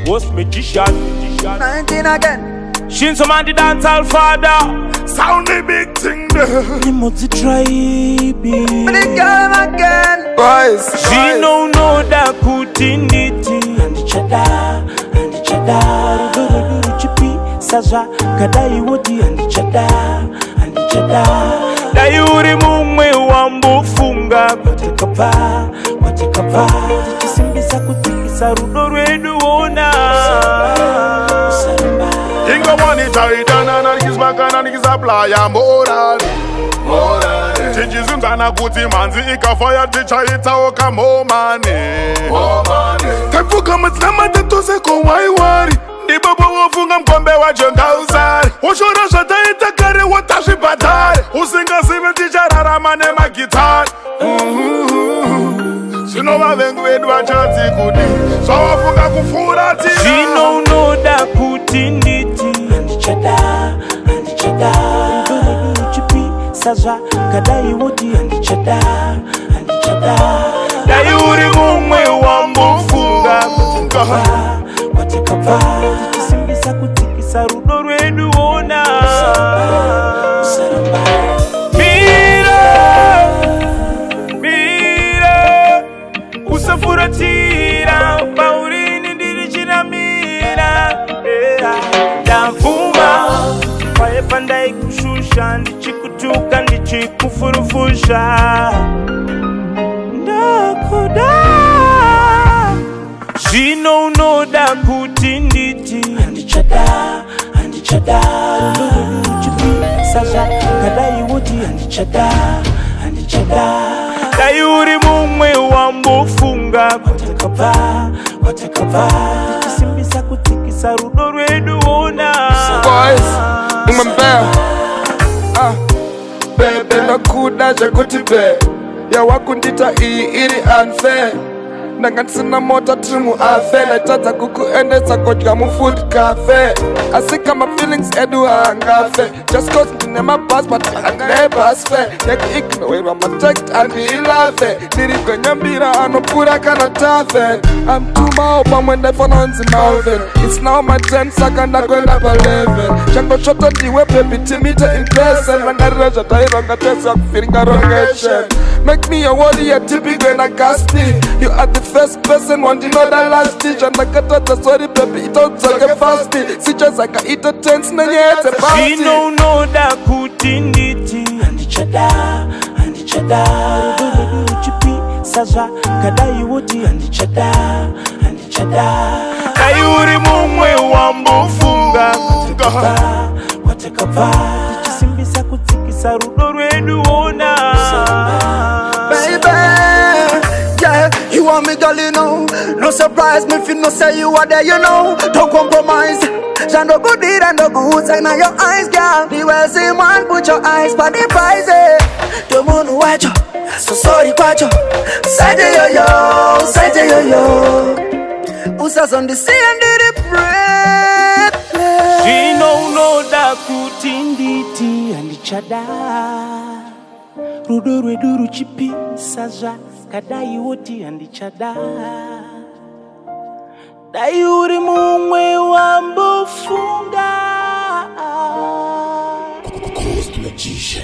ghost magician. 19 again. Shinzo man the dancehall father. Sound the big thing there. Nimotsi tribe. But it came again. Boys, She no da kutinditi. Andichada, ruduru chipi, saza, kadai wodi, andichada. Dayuri mumwe wambufunga. Watekapa, tichisimbisa kutikisa, ruduru edu ona. Inga wani taidana na nikizmakana nikizaplaya morali. Tichizunzana kuti manzi ikafaya tichaitaoka momane. Kaifuka matlama tatoseko waiwari. Ndibobo wofunga mkombe wa jongauzari. Woshora shataita kare watashibadari. Usinga sive tichararama nemagitari. Sino vavengu vedu vachati kuti zvawafunga kufuratira. Zvino da kutinditi. Andichada, ruduru chipi, saza, kadai wodi, andichada. Dayuri mumwe wambufunga. Watekapa, tichisimbisa kutikisa, ruduru edu ona. Mira, usafuratira, paurini ndirichiramira. Ndavuma, paye pandai kushusha, ndichikutuka, ndichikufurufusha. Ndakuda, zvino da kutinditi. Andichada, ruduru chipi, saza, kadai wodi, andichada. Dayuri mumwe wambufunga. Watekapa, tichisimbisa kutikisa, ruduru edu ona. Boys, umembea bebe nakuda chakuti be yawakundita iyi iri unfair. Ndangatisina mota trimu afe naitadza kukuendesa kodya mufood cafe. Asika my feelings edu hangafe. Just cause ndine mabus but angnebus fair. Yekuignowerwa matect andilave. Ndiri kwenyambira anopura kana tafe. I'm too mao pamwe ndefononzi Malvin. It's now my 10 saka ndakwenda pa 11. Chango choto ndiwe baby timite in person. Rangarira zvataironga tesa kufiringa rongeshen. Make me a warrior typical na gasti. You are the first person one know the last teach. And nakatata sorry baby it don't take fast. Sicha zaka ita tense na nyete party. Zvino da kutinditi. Andichada, ruduru chipi, saza, kadai wodi, andichada. Dayuri mumwe wambufunga. Watekapa, tichisimbisa kutikisa, ruduru edu ona. Baby, yeah, you want me, girl, you know. No surprise me if you know say you are there, you know. Don't compromise. Jah no good deed and no good sign on your eyes, girl. The well see man, put your eyes for the prize. Don't want to watch you, so sorry, watch you. Side yo. Usas on the sea and did it breath. Zvino da Kutinditi, andichada. Ruduru chipi, saza, kadai wodi, andichada. Dayuri mumwe wambufunga. Ghost magician.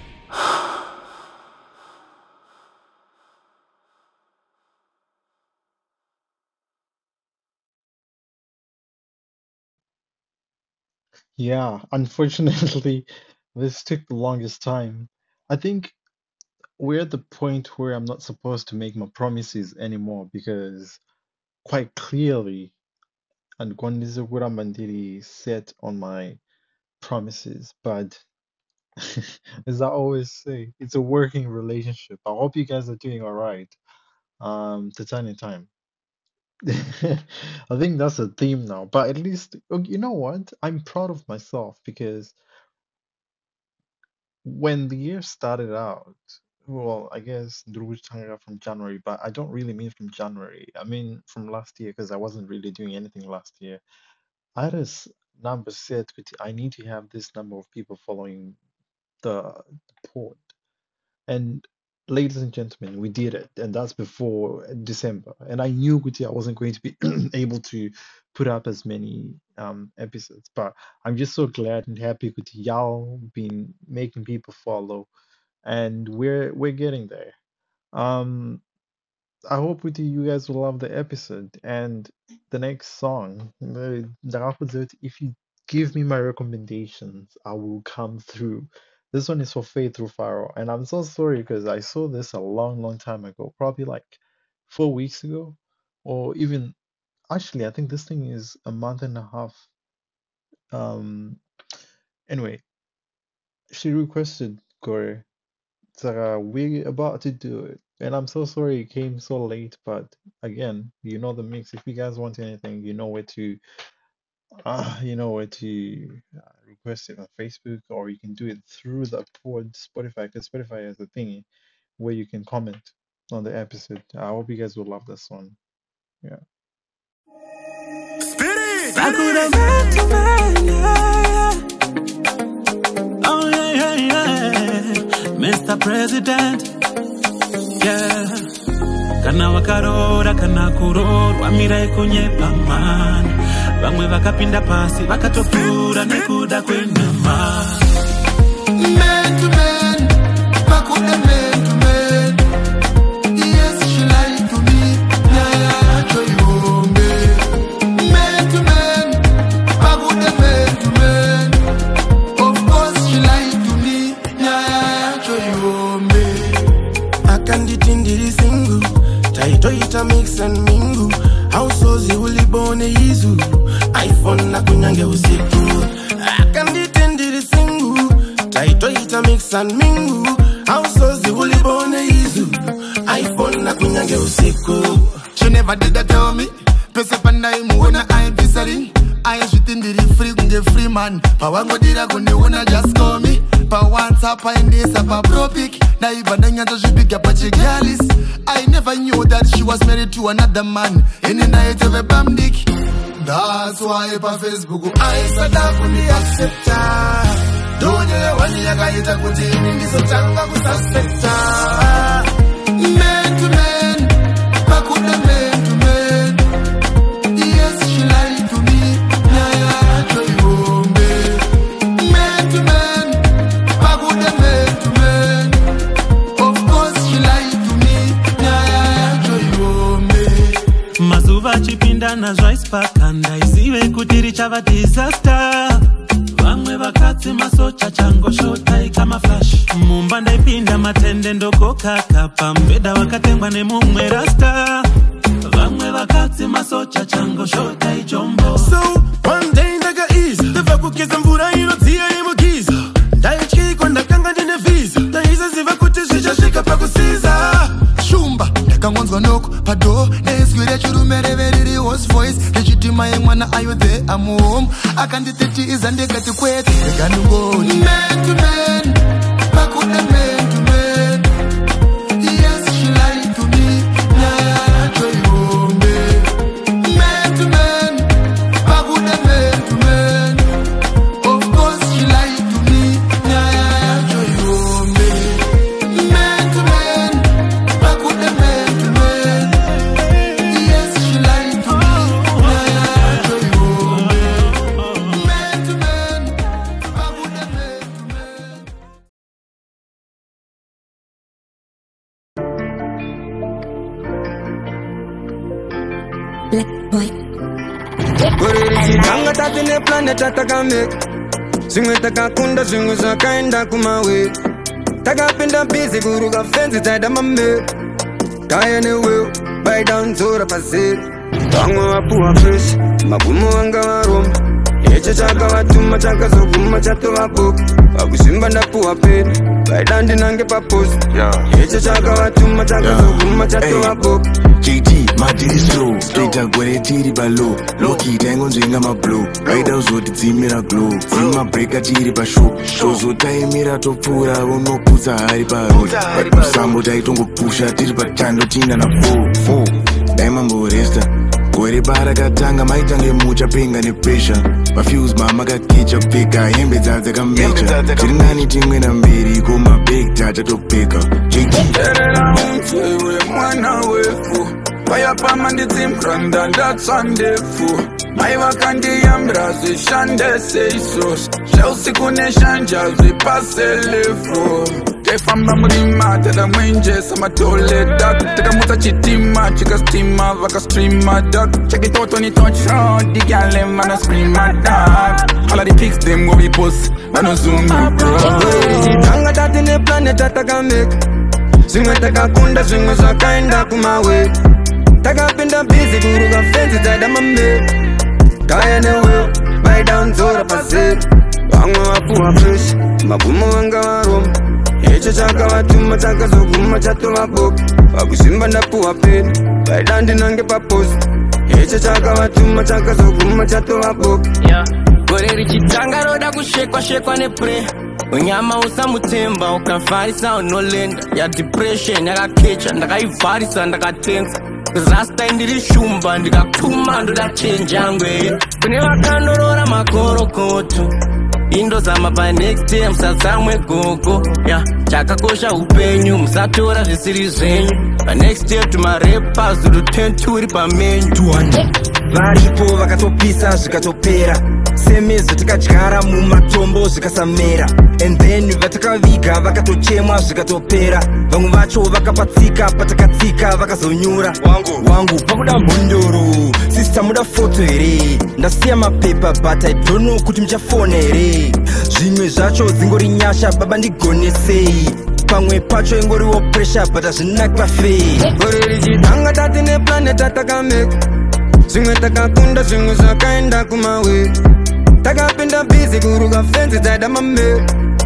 Yeah, unfortunately, this took the longest time. I think we're at the point where I'm not supposed to make my promises anymore because quite clearly, and Gwandizogura Mandiri set on my promises. But as I always say, it's a working relationship. I hope you guys are doing all right. Titanic time. I think that's a theme now. But at least, you know what? I'm proud of myself because when the year started out, well, I guess Druj Tanga from January, but I don't really mean from January. I mean from last year because I wasn't really doing anything last year. I had a number set with I need to have this number of people following the pod. And ladies and gentlemen, we did it, and that's before December. And I knew Kuti I wasn't going to be able to put up as many episodes, but I'm just so glad and happy Kuti y'all been making people follow, and we're getting there. I hope with you guys will love the episode and the next song. If you give me my recommendations, I will come through. This one is for Faith Rufaro, and I'm so sorry because I saw this a long time ago, probably like 4 weeks ago, or even actually I think this thing is a month and a half. Anyway, she requested Gore. So we're about to do it. And I'm so sorry it came so late, but again, you know the mix. If you guys want anything, you know where to request it on Facebook, or you can do it through the pod Spotify, because Spotify has a thingy where you can comment on the episode. I hope you guys will love this one. Yeah. Spirit! Oh yeah. Mr. President. Yeah. Kana wakarora kana kurorwa mirai kunyepa man. Vamwe vakapinda pasi vakatopura nekuda kwenyama. Man to man, pakuda man to man. Yes, she lied to me. Naya choyombe. Man to man, pakuda man to man. Of course she lied to me. Naya choyombe. Akanditindiri single, taitoita mix and mingle. Households ulibone izu, iPhone na kunyange usiku. Akanditindiri single, taitoita mix and mingle. Households ulibone izu, iPhone na kunyange usiku. She never did that tell me. Pesa panda imuona I visari. I shitindiri free kunge free man. Pa wango dira kunde una just call me. Pa WhatsApp and this up a propic. Na ibadanya to she pick up a chigalis. I never knew that she was married to another man. In the night of a bam dick. That's why pa Facebook I said I couldn't accept her. Don't you want to get a good thing in this tanga kususpecta. Man to man, pakuda man to man. Yes, she lied to me. Naya choyombe. Man to man, pakuda man to man. Of course she lied to me. Naya choyombe. Mazuva chipinda na zvaisipaka ndaizive kuti richava disaster. Vamwe vakatsi masocha chango shota ikama flash. Mumba ndaipinda matende ndokokaka pambeda wakatengwa nemumwe rasta. Vamwe vakatsi masocha chango shota ichombo. So one day ndaga ease ndava kugeza mvura inodziya yemugiza. Ndaityikwa ndakanga ndine visa. Ndaisaziva kuti zvichasvika pakusiza. Shumba ndakangonzwa noko pado nezwi rechirume reveriri host voice rechitima yemwana ayo the I'm home. Akanditeti iza ndekati kwete ndikandingoni. Man to man, pakuda man to man. Yes, she lied to me. Naya choyombe. Man to man, pakuda man to man. Of course she lied to me. Naya choyombe. Man to man, pakuda man to man. Yes, she lied to me. Naya choyombe. Man to man, pakuda man to man. Black boy. Tanga tatine planet atakamake. Zimwe takakunda zimwe zakaenda kumawe. Takapinda busy kuruka fence taida mame. Kaya ne will buy down zora pase. Vamwe wapuwa fresh, magumu wanga waroma. Eche chaka watuma chaka zoguma chato waboka. Wakusimba ndapuwa pena, buy down dinange pa post. Eche chaka watuma chaka zoguma chato waboka. JT, my did is slow. Straight up when it tiri balo. Loki tango zinga ma blow. Right out zoti zimira glow. Zima breaka tiri ba show. Shozo taimira topura ono kuza hari ba road. But kusambo taitongo pusha tiri ba chando tina na 4. Daima mbo resta. gore bara katanga maitange mucha penga nepressure mafuse mama kakicha kupfeka hembe dzadzakamecha tiri nani timwe na mbiri komabeg tatatopfeka Erera mtewe mwana wefu Payapama ndizimranda ndatsandefu Maiva kandiyambira zvishande seisos Zveusiku neshanja zvipaselefu Taifamba murima tada mwenjesa matole dak Takamutsa chitima chikastima vakastreama dak Check it out when it touch road The gale man a scream at dak All of the pics them go we post Man no zoom me bro Tanga tatine planet tatakameka Zimwe takakunda zimwe zvakaenda kumawe Takapinda busy kuruka fenzi dzaida mame Kaya newe buy down zora pase Vamwe vapuwa fresh magumo vanga varoma Echo chakavatuma chakazoguma chatova boka Pakusimba ndapuwa peni vaida ndinange papost Echo chakavatuma chakazoguma chatova boka Gore richitanga roda kushekwa nepre Unyama usamutemba ukafarisa unolenda Ya depression yakakecha ndakaivarisa ndakatenza Rasta indiri shumba ndikakuma ndoda change angwe Kune vakandorora makorokoto Indo zama pa next day msatsamwe gogo chakakosha upenyu musatora zvisiri zvenyu Pa next day tumarepa zuru 10 turi pa menyu Varipo vakatopisa zvikatopera Semezo tikadyara mumatombo zvikasamera And then vatakaviga vakatochemwa zvikatopera Vamwe vacho vakapatsika patakatsika vakazonyura Wangu pakuda mbondoro Sister muda foto here Ndasiya mapepa but I don't know kuti muchafona here Zvimwe zvacho dzingori nyasha baba ndigonesei Pamwe pacho ingoriwo pressure but hazvinaki pafei Gore richitanga tatine planet tatakameka Zimwe takakunda zimwe zvakaenda kumawe Takapinda busy kuruka fenzi dzaida mame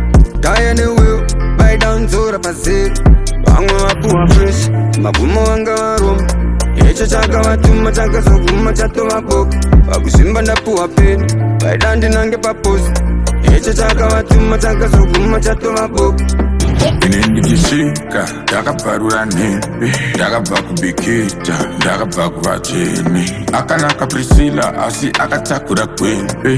Kaya newe buy down zora pazero Vamwe vapuwa fresh magumo vanga varoma Echo chakavatuma chakazoguma chatova boka Pakusimba ndapuwa peni vaida ndinange papost Echo chakavatuma chakazoguma chatova boka Ine ndikishika ndakabvarura nhembe ndakabva kubikita ndakabva kuvacheni akanaka Priscilla asi akatakura kwembe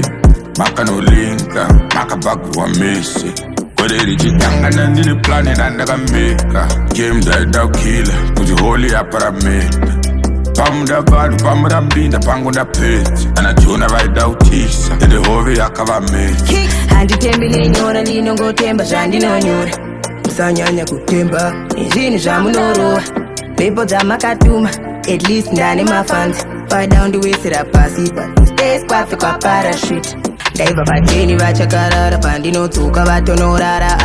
makanolinga makabva mese gore richitangana ndiri planet andakameka game ndaida kukila kuti holi yaparameta pamuda vanhu pamuda mbinda pangu ndapedza anajona vaida utisa ende hove yakavameta handitembi nenyora ndinongotemba zvandinonyora musanyanya kutemba izvinhu zvamunorova mhepo dzamakatuma at least ndane mafanzi paida ndiwisira pasi patusteskwafe kwaparashute ndaibva pateni vachakarara pandinodzoka vatonorara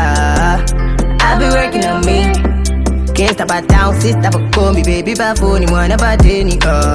I'll be working on me Can't stop a down, sister for call me baby pafoni mwana pateni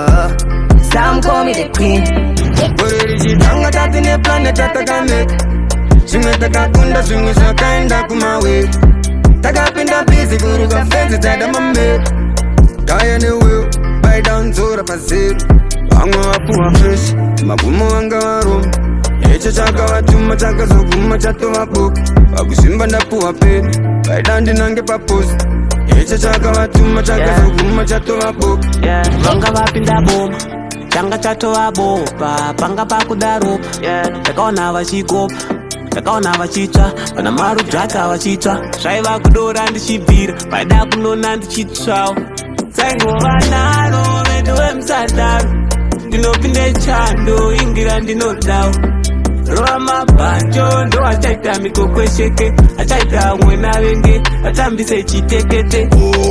Some call me the queen Gore richitanga tatine planet tatakameka Zvimwe takakunda zvimwe zvakaenda kumawe Takapinda busy kuruka fenzi dzaida mame Kaya newe buy down zora pazero Vamwe vapuwa fresh magumo vanga varoma Echo chakavatuma chakazoguma chatova boka Pakusimba ndapuwa peni vaida ndinange papost Echo chakavatuma chakazoguma chatova boka Vanga vapinda boma changa chatova bopa panga pakudaropa Takaona vachikopa Takaona vachitsva vana marudzvata vachitsva zvaiva kudora ndichibvira vaida kunona ndichitsvawo saingova naro vedu vemusadaro ndinopinde chando ingira ndinodawo rova mabhanjo ndo achaita mikokwesheke achaita mwena venge atambise chitekete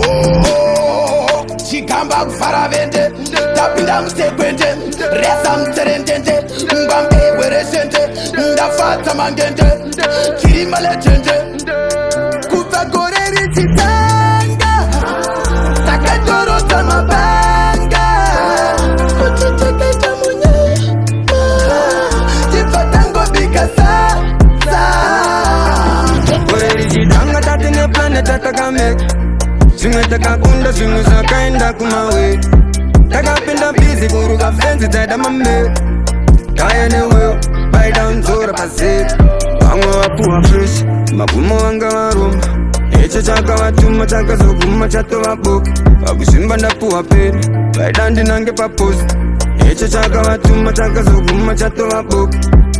chigamba kufara vende tapinda musekwende resa mutserendende ngwambe weresende ndafadza mangende chirima letende kubva gore richitanga takatorodza mabanga kuchiteketa munyama tibva tangobika sadza gore richitanga tatine planet tatakameka Zvimwe takakunda zvimwe zvakaenda kumawe Takapinda busy kuruka fenzi dzaida mame Kaya newe buy down zora pazero Vamwe vapuwa fresh magumo vanga varoma Echo chakavatuma chakazoguma chatova boka Pakusimba ndapuwa peni vaida ndinange papost icho chakavatuma chakazoguma chatova boka.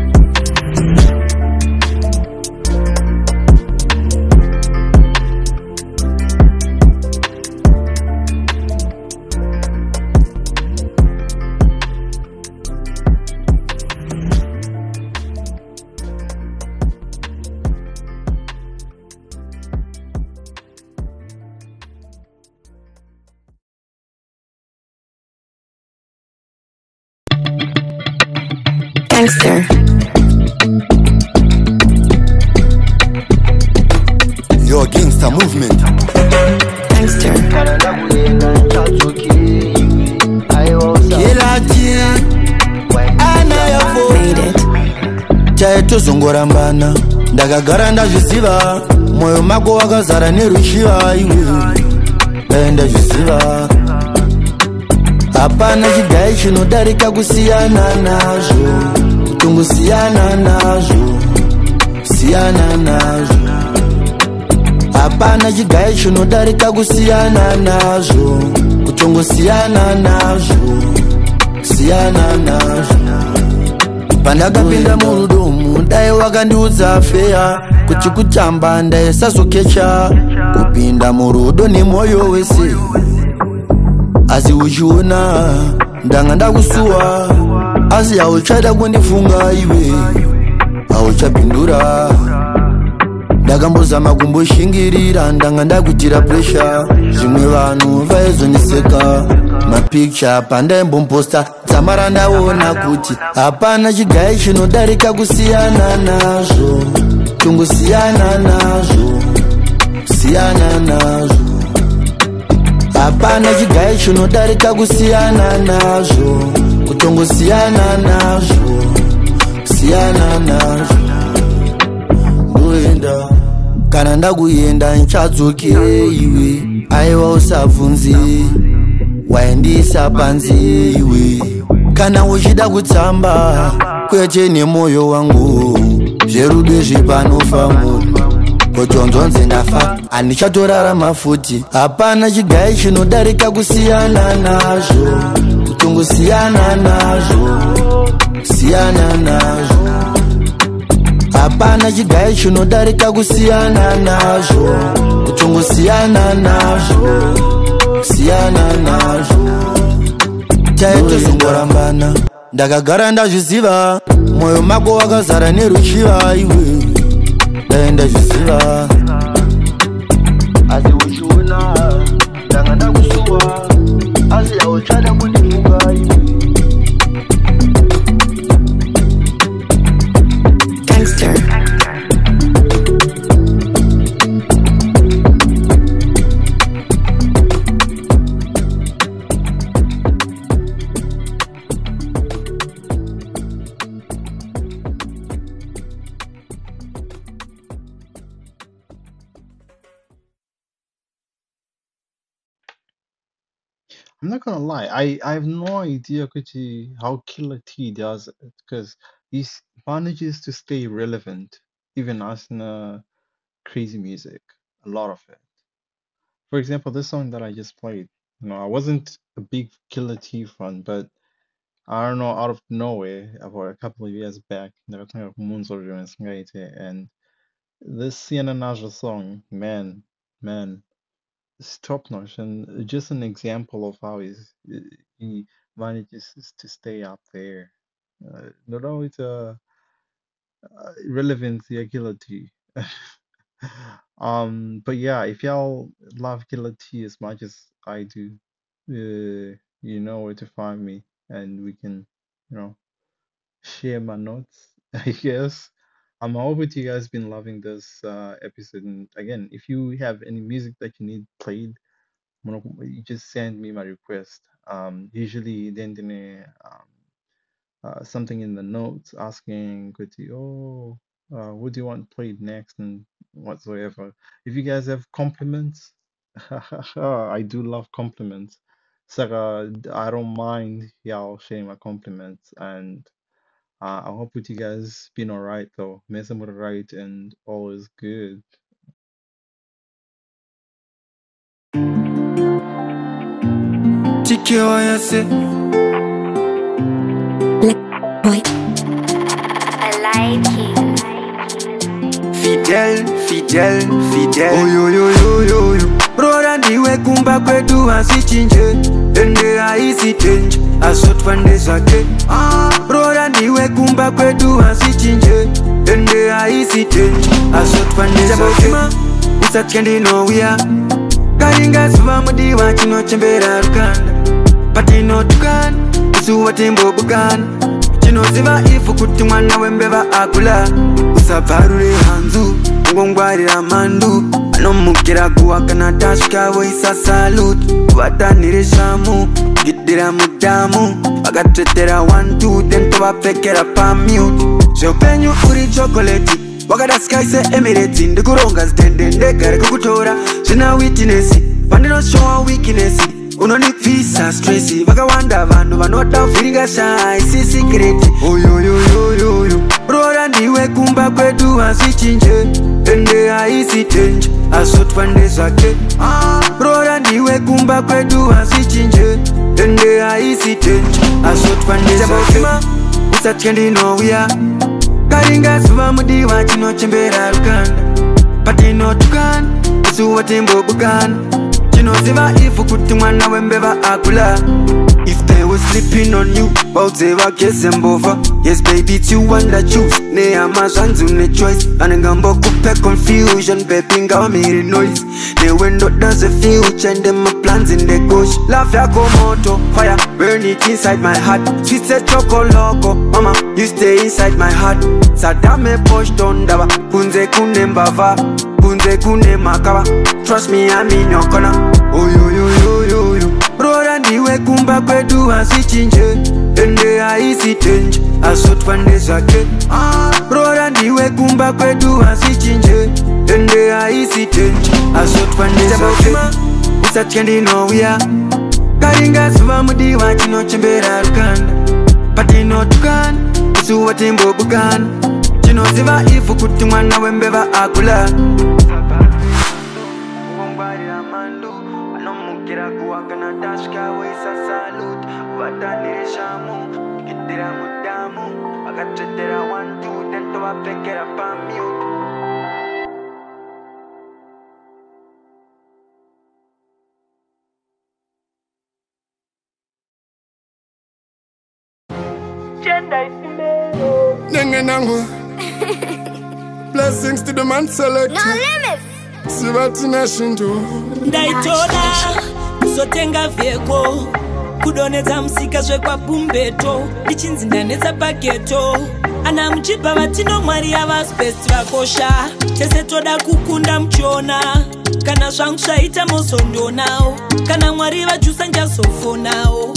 Gangster. Your gangster movement. Gangster. Made it. Chaitozongorambana ndakagara ndazviziva, moyo mako wakazara nerushiva iwe ndazviziva. Hapana chidai chinodarika kusiyana nazvo, kutongosiyana nazvo, siyana nazvo. Hapana chidai chinodarika kusiyana nazvo, kutongosiyana nazvo, siyana nazvo. Pandakapinda murudomu dai wakandiudza feya kuti kutamba ndaisazokecha, kupinda murudo nemwoyo wese. Asi uchiona ndanga ndakusuwa, asi hauchada kundifunga iwe, hauchapindura. Ndakambozama kumboshingirira ndanga ndakutira pressure, zvimwe vanhu vaizondiseka mapicture pandaimboposta tsamara ndaona kuti hapana chigai chinodarika kusiyana nazvo, tongosiyana nazvo, siyana nazvo. Hapana chigai chinodarika kusiyana nazvo, kutongosiyana nazvo, siyana nazvo. Ndoenda kana ndakuyenda nchadzokere iwe, aiwa usabvunze waendisa panze iwe. Kana uchida kutsamba kwete nemoyo wangu, zverudo zvepanofambo kotonzonze ndafa handichatorarama futi. Hapana chigai chinodarika kusiyana nazvo, kutongosiyana nazvo, siyana nazvo. Hapana chigai chinodarika kusiyana nazvo, kutongosiyana nazvo, siyana nazvo. Chaitozongorambana ndakagara ndazviziva, moyo mako wakazara nerushiva iwe ndazviziva. Asi uchiona ndanga ndakusuwa, asi hauchada kundifunga iwe. Gangster. I'm not gonna lie, I have no idea Kuti, how Killer T does it, because he manages to stay relevant even as in crazy music, a lot of it. For example, this song that I just played, I wasn't a big Killer T fan, but I don't know, out of nowhere, about a couple of years back, and this Sienna Naja song, man, it's top notch, and just an example of how he manages to stay up there. Not only the relevance, the Killer T. But yeah, if y'all love Killer T as much as I do, you know where to find me, and we can, share my notes, I guess. I hope that you guys been loving this episode. And again, if you have any music that you need played, you just send me my request. Usually then something in the notes asking Kuti, what do you want played next and whatsoever. If you guys have compliments, I do love compliments. So I don't mind y'all sharing my compliments, and I hope that you guys been alright though. Messing with right and all is good. Boy, I like it. Fidel. Oh yo. Brother ndiwe kumba kwetu asichinje. Ende haisi change. Asotwande zake. Brother ndiwe kumba kwetu asichinje. Ende haisi change. Asotwande zake. Usatkendi no wia. Karinga suva mudiwa chino chembera rukanda. Patino tukana. Usuwa tembo bukana. Chino ziva ifu kuti mwana wembeva akula. Usavarure hanzu. Ngongwarira mandu. Anomukira kuwakana tashka waisa salute. Watanire shamu. Gidira mudamu. Wakatetera 1-2 then towapekera pa mute. Shopenyu uri chocolate. Wakada sky se emirati. Ndikuronga stende ndekare kukutora. Shina witness. Pandino show weakness. Unoni visa stressy. Wakawanda vandu vanota feelinga shy. Si secret. Oh yo. Brother ndiwe kumba kwetu asichinje. Ende haisi change. Asotwande zake. Brother ndiwe kumba kwetu asichinje. Ende haisi change. Asotwande zake. Usatkendi no wia. Karinga suva mudiwa chino chembera rukanda. Patino tukana. Usuwa tembo bukana. Chino ziva ifu kuti mwana wembeva akula. If they were sleeping on you, they were guessing over. Yes, baby, it's you and I choose. Ne amazanzu ne choice. Anengambo kupe confusion, baby, nga made noise. Ne window does a future and them my plans in the coach. Laugh yako moto, fire, burn it inside my heart. Sweet say choco loco, mama, you stay inside my heart. Sadame push down dava, kunze kune mbava, kunze kune makava. Trust me, I'm in your corner. Oh yo. Brother ndiwe kumba kwetu asichinje. Ende haisi change. Asotwande zake. Brother ndiwe kumba kwetu asichinje. Ende haisi change. Asotwande zake. Usatkendi no wia. Karinga suva mudiwa chino chembera rukanda. Patino tukana. Usuwa tembo bukana. Chino ziva ifu kuti mwana wembeva akula. Kira kuwakana tashka waisa salute. Watanire shamu. Gidira mudamu. Wakatetera 1-2 then towapekera pa mute. Nengenango. Blessings to the man select. No limits. Sivatina shinto. Ndaitoda kuzotenga vheko kudonedza musika zvekwa pumbeto ndichinzindanetsa paketo ana muchibva vatino mwari yavaspesti vakosha tese toda kukunda muchiona kana zvangu zvaita mozondonawo kana mwari vajusa njazofonawo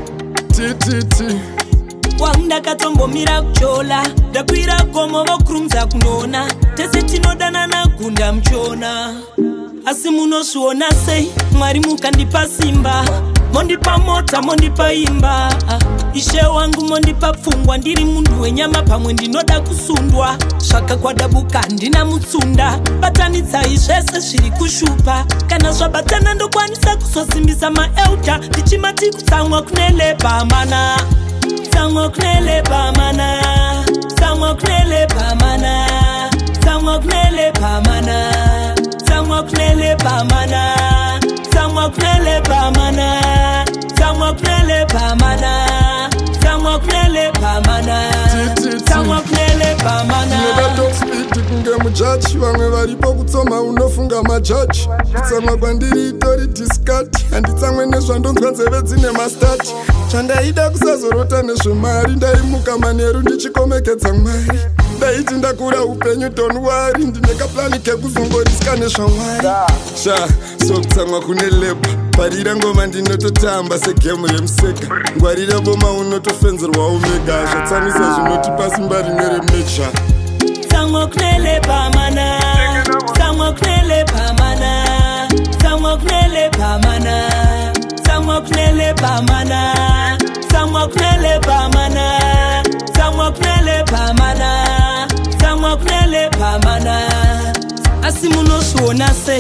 tititi wangu ndakatombomira kuchola ndakwira gomo vokurumidza kunona tese tinodanana gunda muchiona asi munozviona sei mwari mukandipa simba mondipa mota mondipa imba ishe wangu mondipa pfungwa ndiri munhu wenyama pamwe ndinoda kusundwa zvakakwadabuka ndina mutsunda batanitsai zvese zviri kushupa kana zvabatana ndokwanisa kuzosimbisa maeuta ndichimati kutsamwa kunelepa mana tsamwa kunelepa mana tsamwa kunelepa mana tsamwa kunelepa mana tsamwa kunelepa mana tsamwa kunelepa mana tsamwa kunelepa mana tsamwa kunelepa mana tsamwa kunelepa mana nevatospiti kunge mujaji vamwe varipo kutsoma unofunga majaji kutsamwa kwandiri itori diskati handitsamwe nezvandonzwa nzeve dzine mastati chandaida kusazorota nezvemari ndaimuka manheru ndichikomekedza mwari ndaiti ndakura upenyu tonwari ndine kaplani kekuzongorisika nezvamwari sha sokutsamwa kune lepa parira ngoma ndinototamba segemu remuseka ngwarira voma unotofenzerwa omega zvatsamisa zvinotipa simba rimwe remecha tsamwa kunelepa mana tsamwa kunelepa mana tsamwa kunelepa mana tsamwa kunelepa mana tsamwa kunelepa mana tsamwa kunelepa mana tsamwa kunelepa mana asi munozviona sei kuti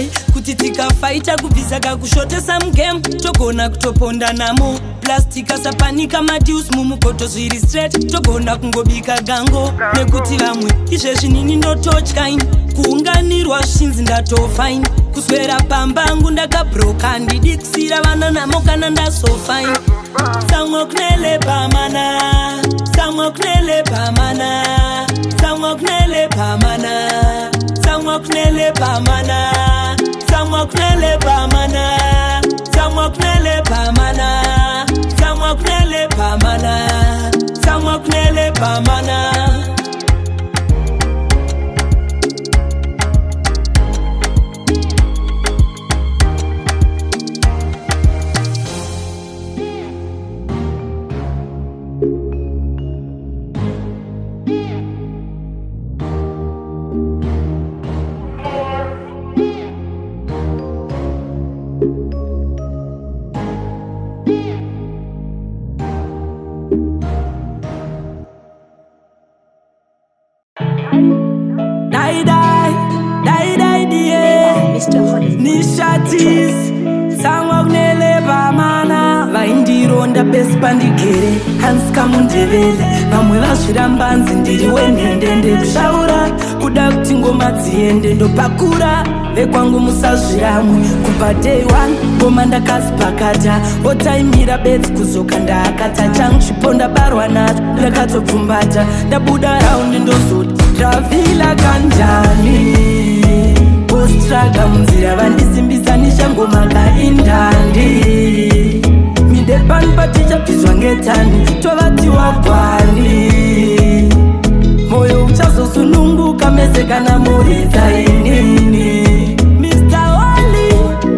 kuti tikafaita kubvisa kakushotesa mugame togona kutoponda namo plastic asapanika madius mumukoto zviri straight togona kungobika gango nekuti vamwe izvezvi nini ndototyaini kuunganirwa zvishinzi ndatofine kuswera pambangu ndakabroka ndidi kusira vana namo kana ndasofine samwe kunele pamana samwe kunele pamana samwe kunele pamana samwe kunele pamana samwe kunele pamana samwe kunele pamana samwe kunele pamana samwe kunele pamana nishatis sangwa kunele pamana vaindironda pesi pandigere hansi kamundevele vamwe vazvirambanzi ndiri wenhendende kushaura kuda kuti ngoma dziende ndopakura vekwangu musazviramwe kubva day 1 ngoma ndakazipakata otaimira bedzi kuzoka ndaakata changu chipo ndabarwa nacho ndakatopfumbata ndabuda raundi ndozoti travila kanjani ostraga munzira vandisimbisanisha ngoma kaindandi midepani patichapizwa ngetani tovati wagwani moyo uchazosununguka mese kana muridzainini Mr. Wally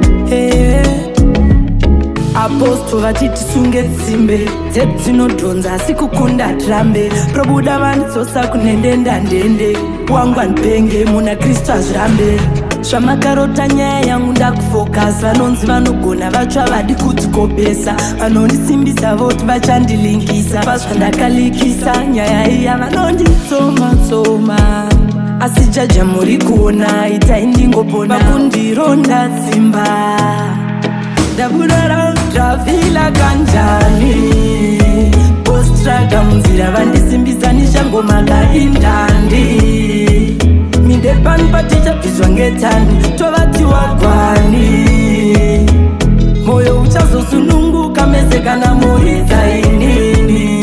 aposto vatitisunge tsimbe dzedu dzinodhonza asi kukunda trambe probuda vanitsosa kunendenda ndende wangwanipenge muna kristu azvirambe zvamakarota nyaya yangu ndakufocus vanonzi vanogona vatsva vadi kutikopesa vanondisimbisa voti vachandilinkisa pazvandakalikisa nyaya iya vanonditsoma-tsoma asi jaja muri kuona itai ndingopona vakundironda tsimba ndabudara travila kanjani postraga munzira vandisimbisanisha ngoma kaindandi midepani patichapizwa ngetani tovati wagwani moyo uchazosununguka mese kana muridzainini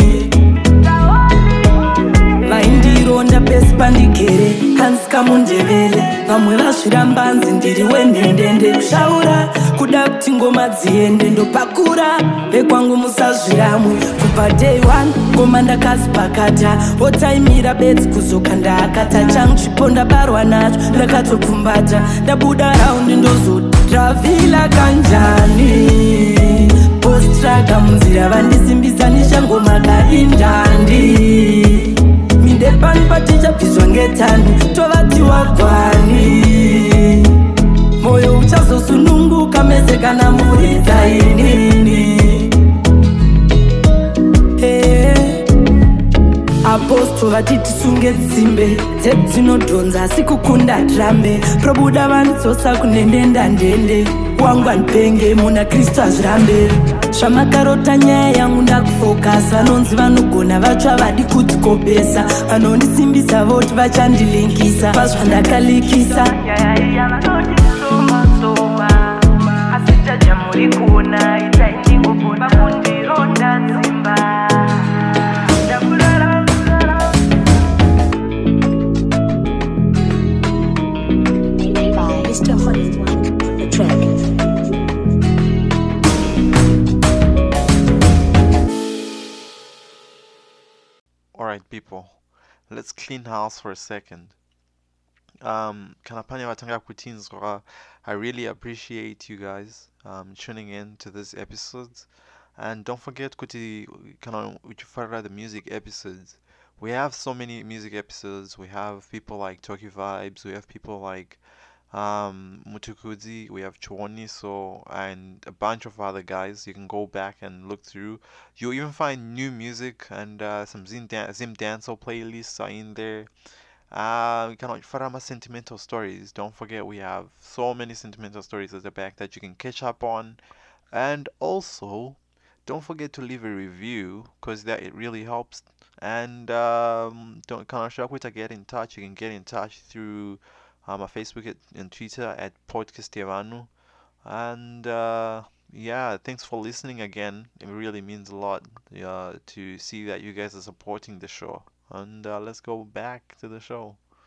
vaindironda pesi pandigere hansi kamundevele vamwe vazvirambanzi ndiri wenhendende kushaura kuda kuti ngoma dziende ndopakura vekwangu musazviramwe kubva day 1 ngoma ndakazipakata otaimira bedzi kuzoka ndaakata changu chipo ndabarwa nacho ndakatopfumbata ndabuda raundi ndozoti travila kanjani postraga munzira vandisimbisanisha ngoma kaindandi midepani patichapizwa ngetani tovati wagwani moyo uchazosununguka mese kana muridzainini aposto vatitisunge tsimbe dzedu dzinodhonza asi kukunda trambe probuda vanitsosa kunendenda ndende wangwanipenge muna kristu azvirambe zvamakarota nyaya yangu ndakufocus vanonzi vanogona vatsva vadi kutikopesa vanondisimbisa voti vachandilinkisa pazvandakalikisa nyaya iya vanonditsoma-tsoma asi jaja muri kuona itai ndingopona vakundironda tsimba Alright people, let's clean house for a second. Kanapanya watanga kutinzwa. I really appreciate you guys tuning in to this episode, and don't forget kuti kana uchifara the music episodes. We have so many music episodes. We have people like Toki Vibes, we have people like Mutukudzi, we have Chwoniso, and a bunch of other guys. You can go back and look through. You'll even find new music, and some Zim Dancehall playlists are in there. Kind of Farama sentimental stories. Don't forget we have so many sentimental stories at the back that you can catch up on. And also, don't forget to leave a review because that it really helps. And don't kind of Shakwita get in touch. You can get in touch through my Facebook and Twitter at Podcastirano. And yeah, thanks for listening again. It really means a lot to see that you guys are supporting the show. And let's go back to the show.